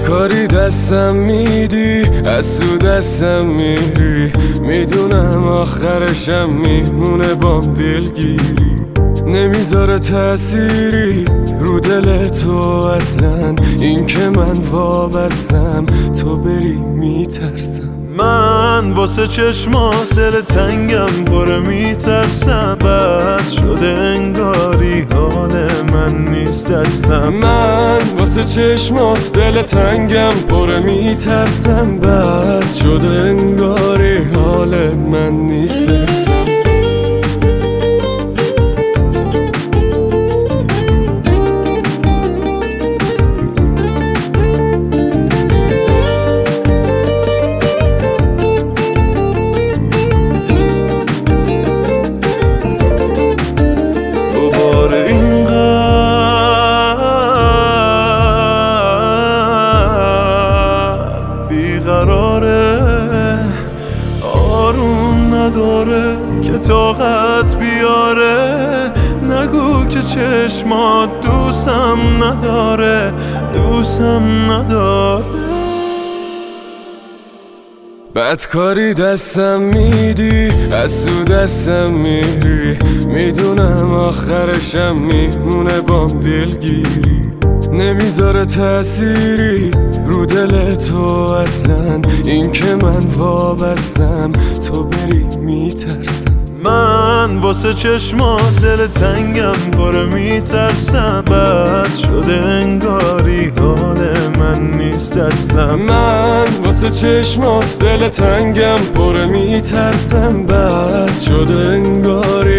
کاری دستم میدی، از تو دستم میری، میدونم آخرشم میمونه بام دلگیری، نمیذاره تأثیری رو دل تو اصلا، این که من وابستم تو بری میترسم. من واسه چشمات دل تنگم پره میترسم، بد شده انگاری حال من نیست دستم. من واسه چشمات دل تنگم پره میترسم، بد شده انگاری حال من نیست دستم. آروم نداره که طاقت بیاره، نگو که چشمات دوستم نداره. بدکاری دستم میدی، از تو دستم میری، میدونم آخرشم میمونه بام دلگیری، نمیذاره تأثیری رو دل تو اصلا، این که من وابستم تو بری میترسم. من واسه چشمات دل تنگم پره میترسم، بد شده انگاری حال من نیست دستم. من واسه چشمات دل تنگم پره میترسم، بد شده انگاری